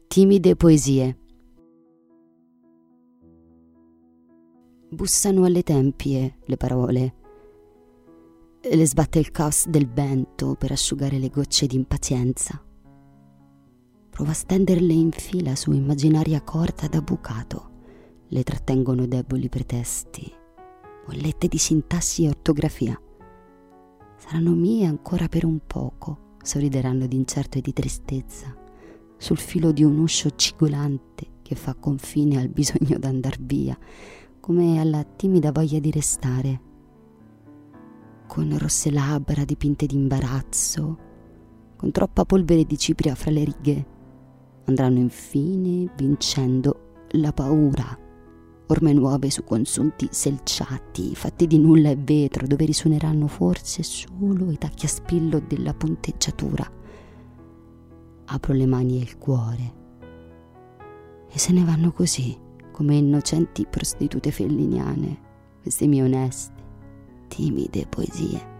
Timide poesie. Bussano alle tempie le parole, le sbatte il caos del vento per asciugare le gocce di impazienza. Prova a stenderle in fila su immaginaria corda da bucato. Le trattengono deboli pretesti, bollette di sintassi e ortografia. Saranno mie ancora per un poco, sorrideranno d'incerto e di tristezza, sul filo di un uscio cigolante che fa confine al bisogno d'andar via, come alla timida voglia di restare. Con rosse labbra dipinte d'imbarazzo, con troppa polvere di cipria fra le righe, andranno infine vincendo la paura, orme nuove su consunti selciati, fatti di nulla e vetro, dove risuoneranno forse solo i tacchi a spillo della punteggiatura. Apro le mani e il cuore e se ne vanno così, come innocenti prostitute felliniane, queste mie oneste, timide poesie.